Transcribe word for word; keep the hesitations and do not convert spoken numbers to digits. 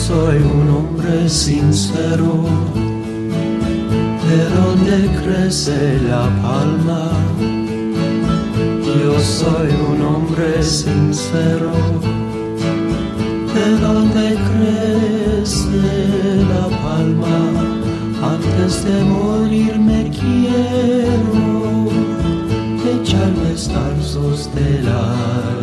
soy un hombre sincero. ¿De dónde crece la palma? Yo soy un hombre sincero. ¿De dónde crece la palma? Antes de morir me quiero echarme tarzos de la